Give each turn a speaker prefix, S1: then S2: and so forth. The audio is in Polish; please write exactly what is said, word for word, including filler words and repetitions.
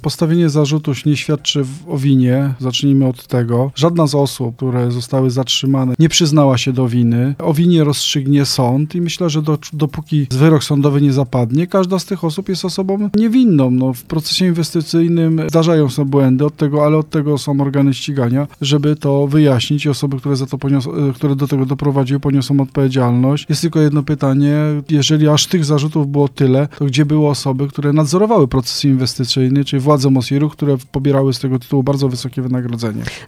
S1: Postawienie zarzutów nie świadczy o winie. Zacznijmy od tego. Żadna z osób, które zostały zatrzymane, nie przyznała się do winy. O winie rozstrzygnie sąd i myślę, że do, dopóki wyrok sądowy nie zapadnie, każda z tych osób jest osobą niewinną. No, w procesie inwestycyjnym zdarzają się błędy, od tego, ale od tego są organy ścigania, żeby to wyjaśnić i osoby, które, za to ponios- które do tego doprowadziły, poniosą odpowiedzialność. Jest tylko jedno pytanie, jeżeli aż tych zarzutów było tyle, to gdzie były osoby, które nadzorowały proces inwestycyjny, czyli władze MOSIR-u, które pobierały z tego tytułu bardzo wysokie wynagrodzenie?